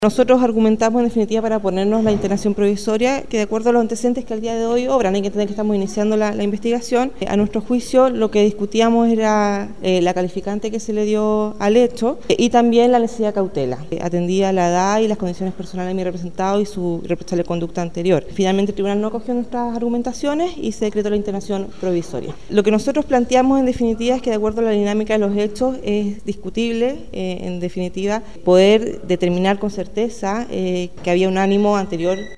Nosotros argumentamos en definitiva para ponernos la internación provisoria, que de acuerdo a los antecedentes que al día de hoy obran, hay que entender que estamos iniciando la investigación. A nuestro juicio lo que discutíamos era la calificante que se le dio al hecho y también la necesidad de cautela. Atendía la edad y las condiciones personales de mi representado y su reprochable conducta anterior. Finalmente el tribunal no acogió nuestras argumentaciones y se decretó la internación provisoria. Lo que nosotros planteamos en definitiva es que de acuerdo a la dinámica de los hechos es discutible en definitiva poder determinar con certeza que había un ánimo anterior